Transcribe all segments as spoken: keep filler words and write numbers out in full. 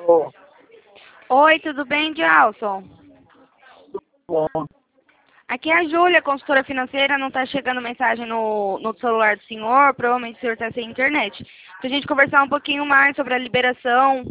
Alô, Oi, tudo bem, Gelson? bom. Aqui é a Júlia, consultora financeira. Não está chegando mensagem no, no celular do senhor. Provavelmente o senhor está sem internet. Para a gente conversar um pouquinho mais sobre a liberação.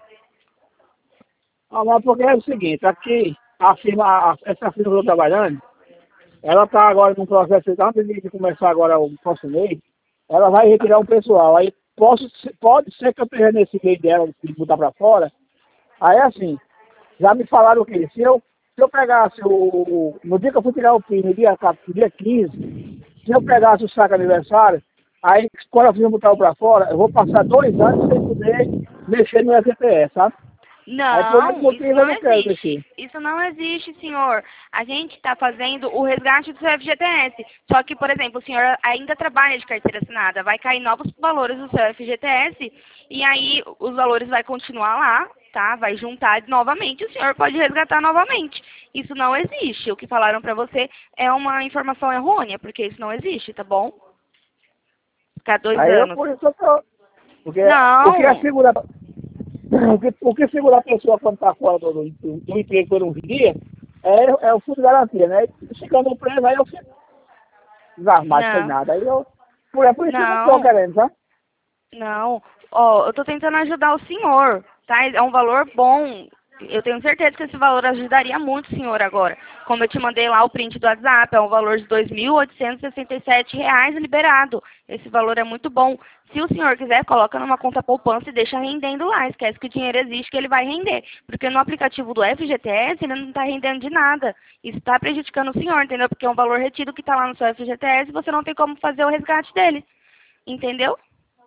Ah, mas porque é o seguinte, aqui, a firma, a- essa firma que eu estou trabalhando, ela está agora num processo, antes de começar agora o próximo mês, ela vai retirar um pessoal. Aí posso, se- pode ser que eu esteja nesse meio dela, de botar para fora. Aí assim, já me falaram o quê? Se eu, se eu pegasse o, o- no dia que eu fui tirar o P I N, no dia, no dia quinze, se eu pegasse o saco aniversário, aí quando a firma botar para fora, eu vou passar dois anos sem poder mexer no F G T S, sabe? Aí por esse Não, isso motivo eu não não quero existe. mexer. Isso não existe, senhor. A gente está fazendo o resgate do seu F G T S. Só que, por exemplo, o senhor ainda trabalha de carteira assinada. Vai cair novos valores do seu F G T S e aí os valores vai continuar lá, tá? Vai juntar novamente. O senhor pode resgatar novamente. Isso não existe. O que falaram para você é uma informação errônea, porque isso não existe, tá bom? Ficar dois Aí eu anos. por isso eu tô. Porque o que é Não, segura. O que, o que segura a pessoa quando está fora do, do, do emprego por uns dias é, é o fundo de garantia, né? Ficando preso, aí eu fico desarmado sem não, nada. Aí eu. Por, é por isso que eu não estou não. querendo, tá? Não, ó, eu tô tentando ajudar o senhor, tá? É um valor bom. Eu tenho certeza que esse valor ajudaria muito o senhor agora. Como eu te mandei lá o print do WhatsApp, é um valor de dois mil oitocentos e sessenta e sete reais liberado. Esse valor é muito bom. Se o senhor quiser, coloca numa conta poupança e deixa rendendo lá. Esquece que o dinheiro existe, que ele vai render. Porque no aplicativo do F G T S, ele não está rendendo de nada. Isso está prejudicando o senhor, entendeu? Porque é um valor retido que está lá no seu F G T S e você não tem como fazer o resgate dele. Entendeu?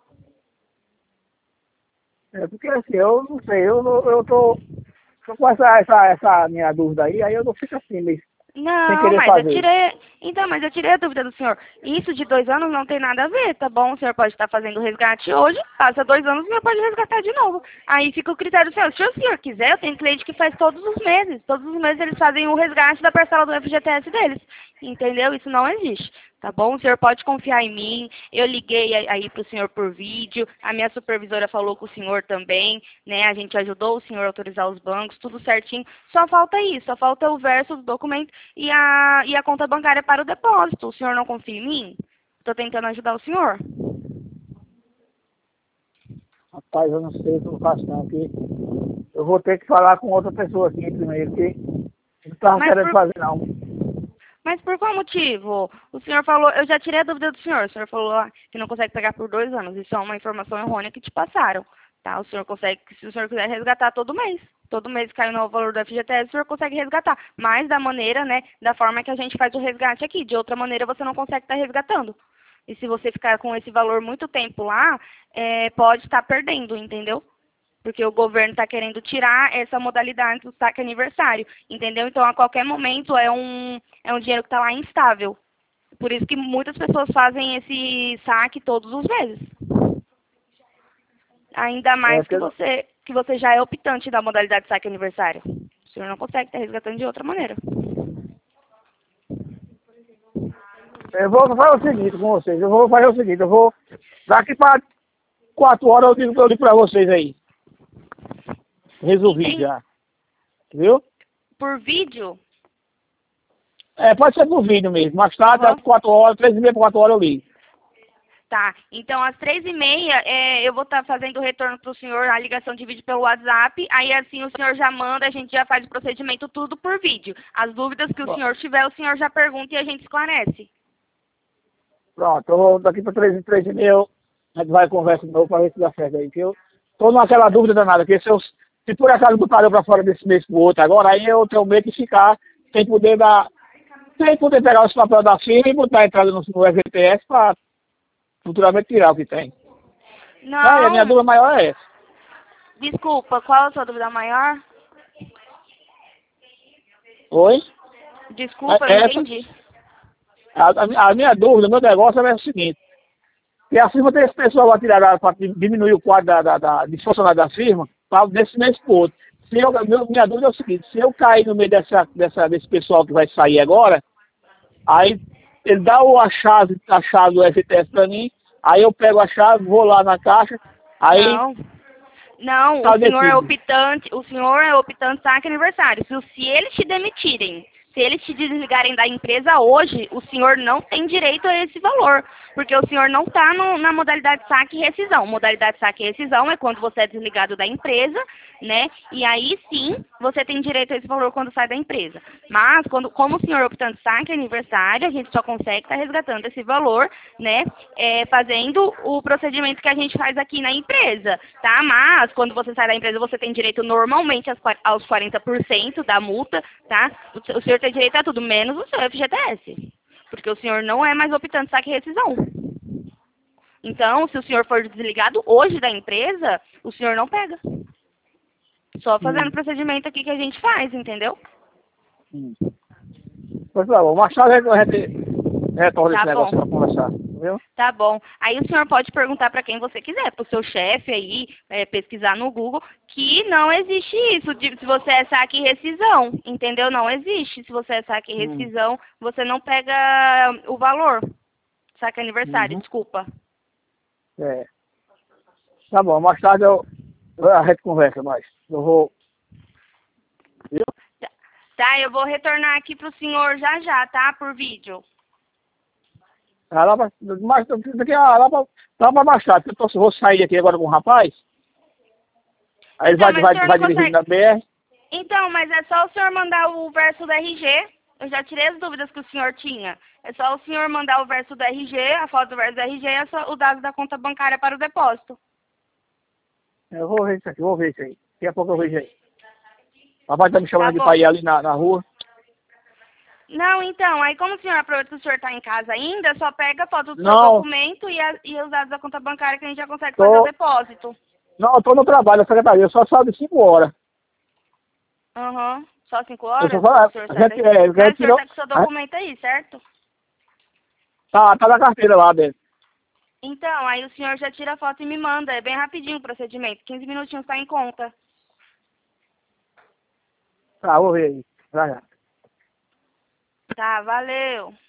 É porque assim, eu não sei, eu, não- eu tô, tô com essa, essa, essa minha dúvida aí, aí eu não fico assim, mas sem Não, querer mas eu fazer. tirei. Então, mas eu tirei a dúvida do senhor. Isso de dois anos não tem nada a ver, tá bom? O senhor pode estar fazendo o resgate hoje, passa dois anos, o senhor pode resgatar de novo. Aí fica o critério do senhor. Se o senhor quiser, eu tenho cliente que faz todos os meses. Todos os meses eles fazem o resgate da parcela do F G T S deles. Entendeu? Isso não existe. Tá bom? O senhor pode confiar em mim. Eu liguei aí para o senhor por vídeo. A minha supervisora falou com o senhor também, né? A gente ajudou o senhor a autorizar os bancos, tudo certinho. Só falta isso, só falta o verso do documento e a, e a conta bancária para o depósito. O senhor não confia em mim? Estou tentando ajudar o senhor. Rapaz, eu não sei o que eu faço não, porque eu vou ter que falar com outra pessoa aqui primeiro, que eu não estava Mas querendo por, fazer não. mas por qual motivo? O senhor falou, eu já tirei a dúvida do senhor. O senhor falou ah, que não consegue pegar por dois anos. Isso é uma informação errônea que te passaram. Tá? O senhor consegue, se o senhor quiser resgatar todo mês. Todo mês cai o novo valor do F G T S, o senhor consegue resgatar. Mas da maneira, né, da forma que a gente faz o resgate aqui. De outra maneira, você não consegue estar resgatando. E se você ficar com esse valor muito tempo lá, é, pode estar perdendo, entendeu? Porque o governo está querendo tirar essa modalidade do saque aniversário, entendeu? Então, a qualquer momento, é um, é um dinheiro que está lá instável. Por isso que muitas pessoas fazem esse saque todos os meses. Ainda É, mais que porque você, que você já é optante da modalidade saque aniversário. O senhor não consegue estar resgatando de outra maneira. eu vou fazer o seguinte com vocês, eu vou fazer o seguinte, eu vou, daqui para quatro horas eu digo, eu digo para vocês aí. Resolvi Entende? já, viu? Por vídeo? É, pode ser por vídeo mesmo, mais tarde, Aham. às quatro horas, três e meia para quatro horas eu ligo. Tá, então às três e meia é, eu vou estar fazendo o retorno para o senhor, a ligação de vídeo pelo WhatsApp, aí assim o senhor já manda, a gente já faz o procedimento tudo por vídeo. As dúvidas que o Bom, senhor tiver, o senhor já pergunta e a gente esclarece. pronto, eu vou daqui para três, três e meia eu- a gente vai conversar de novo para ver se dá certo aí, que eu tô naquela dúvida danada, que se, eu, se por acaso botar eu para fora desse mês pro outro agora, aí eu tenho medo de ficar sem poder dar, sem poder pegar os papéis da firma e botar a entrada no, no F G T S para futuramente tirar o que tem. Ah, e a minha Não, dúvida maior é essa. desculpa, qual a sua dúvida maior? Oi? Desculpa, eu É não essa, entendi. a, a, a minha dúvida, meu negócio é o seguinte, que a firma tem esse pessoal lá tirado para diminuir o quadro da, da, da, de funcionário da firma, para desse mês pro outro. Se eu, meu, minha dúvida é o seguinte, se eu cair no meio dessa, dessa, desse pessoal que vai sair agora, aí ele dá o, a, chave, a chave do F T S para mim, aí eu pego a chave, vou lá na caixa, aí Não. Não, Tá o senhor é demitido. optante, o senhor é optante saque aniversário. Se, se eles te demitirem, se eles te desligarem da empresa hoje, o senhor não tem direito a esse valor, porque o senhor não está na modalidade saque e rescisão. Modalidade saque e rescisão é quando você é desligado da empresa, né? E aí sim, você tem direito a esse valor quando sai da empresa. Mas, quando, como o senhor é optante saque aniversário, a gente só consegue estar resgatando esse valor, né? É, fazendo o procedimento que a gente faz aqui na empresa, tá? Mas, quando você sai da empresa, você tem direito normalmente aos quarenta por cento da multa, tá? O senhor tem direito a tudo, menos o seu F G T S. Porque o senhor não é mais optante saque e rescisão. Então, se o senhor for desligado hoje da empresa, o senhor não pega. Só fazendo Hum. o procedimento aqui que a gente faz, entendeu? Hum. Pois tá bom, mais tarde a gente retorna esse Tá bom. negócio pra conversar, viu? Tá bom. Aí o senhor pode perguntar para quem você quiser, para o seu chefe aí, é, pesquisar no Google, que não existe isso, de, se você é saque e rescisão, entendeu? Não existe. Se você é saque e Hum. rescisão, você não pega o valor. Saque aniversário, Uhum. desculpa. É. Tá bom, mais tarde eu, a gente conversa mais. Eu vou. Viu? Tá, tá, eu vou retornar aqui pro senhor já já, tá? Por vídeo. Ah, lá pra, mais, daqui a, lá, pra, lá pra mais tarde, porque eu tô, vou sair aqui agora com o rapaz. Aí ele Então, vai, mas o vai, senhor vai não dirigindo consegue... na B R. Então, mas é só o senhor mandar o verso do R G. Eu já tirei as dúvidas que o senhor tinha. É só o senhor mandar o verso do R G, a foto do verso do R G e a sua- o dado da conta bancária para o depósito. Eu vou ver isso aqui, vou ver isso aí. Daqui a pouco eu vejo aí. O rapaz tá me chamando Tá aqui pra bom. ir ali na, na rua. Não, então, aí como o senhor aproveita que o senhor está em casa ainda, só pega a foto do seu Não, documento e, a, e os dados da conta bancária que a gente já consegue fazer o tô, depósito. não, eu tô no trabalho, na secretaria, eu só saio de cinco horas. Aham. Só cinco Eu só horas? falo, O senhor a sai gente, daqui. é, a Mas gente o senhor tirou, tá com o seu a- documento aí, certo? tá, tá na carteira lá dentro. Então, aí o senhor já tira a foto e me manda. É bem rapidinho o procedimento. quinze minutinhos tá em conta. Tá, vou ver aí. Vai lá. Tá, valeu.